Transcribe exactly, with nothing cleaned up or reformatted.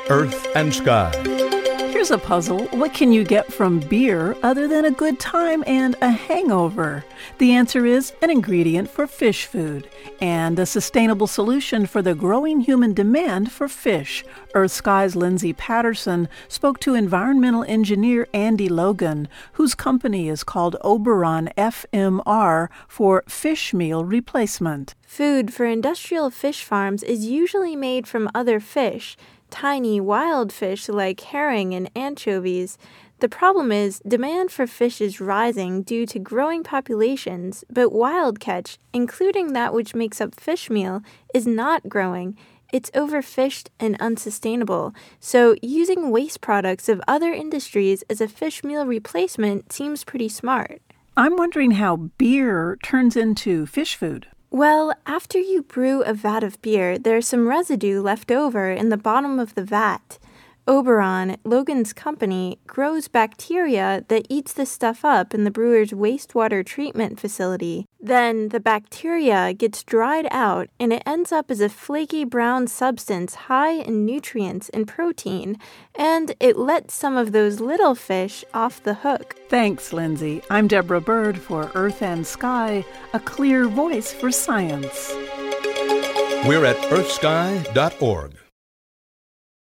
Earth and Sky. Here's a puzzle. What can you get from beer other than a good time and a hangover? The answer is an ingredient for fish food and a sustainable solution for the growing human demand for fish. Earth Sky's Lindsay Patterson spoke to environmental engineer Andy Logan, whose company is called Oberon F M R for fish meal replacement. Food for industrial fish farms is usually made from other fish, tiny wild fish like herring and anchovies. The problem is demand for fish is rising due to growing populations, but wild catch, including that which makes up fish meal, is not growing. It's overfished and unsustainable, so using waste products of other industries as a fish meal replacement seems pretty smart. I'm wondering how beer turns into fish food. Well, after you brew a vat of beer, there's some residue left over in the bottom of the vat. Oberon, Logan's company, grows bacteria that eats the stuff up in the brewer's wastewater treatment facility. Then the bacteria gets dried out and it ends up as a flaky brown substance high in nutrients and protein, and it lets some of those little fish off the hook. Thanks, Lindsay. I'm Deborah Bird for Earth and Sky, a clear voice for science. We're at earth sky dot org.